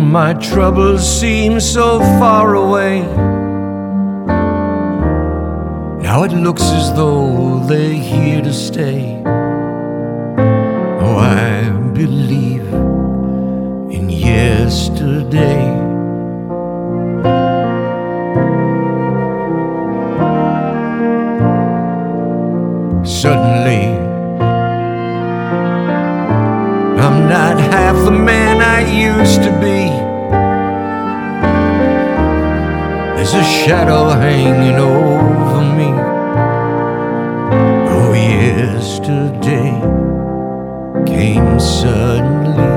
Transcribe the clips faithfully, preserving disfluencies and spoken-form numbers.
my troubles seem so far away. Now it looks as though they're here to stay. Oh, I believe in yesterday. Suddenly, I'm not half the man I used to be. There's a shadow hanging over me. Oh, yesterday came suddenly.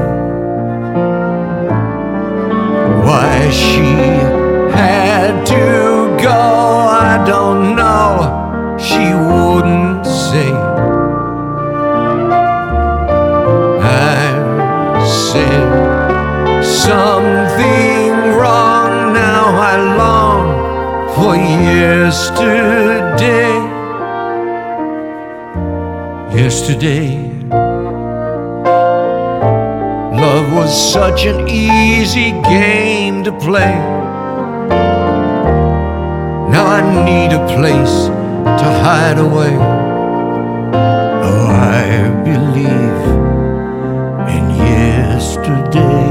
Why she had to go, I don't know. She wouldn't say. I said something wrong. Now I long for yesterday. Yesterday, love was such an easy game to play. Now I need a place to hide away. Oh, I believe in yesterday.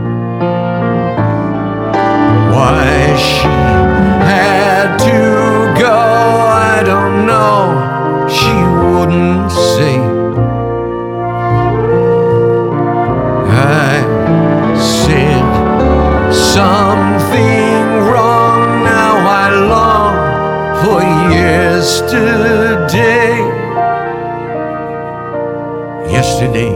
Why she had to go, I don't know. She wouldn't say. I said something wrong. Now I long for yesterday. Yesterday,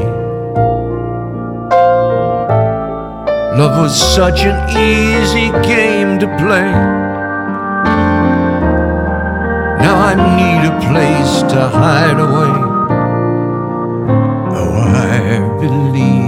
love was such an easy game to play. Now I need a place to hide away. Oh, I believe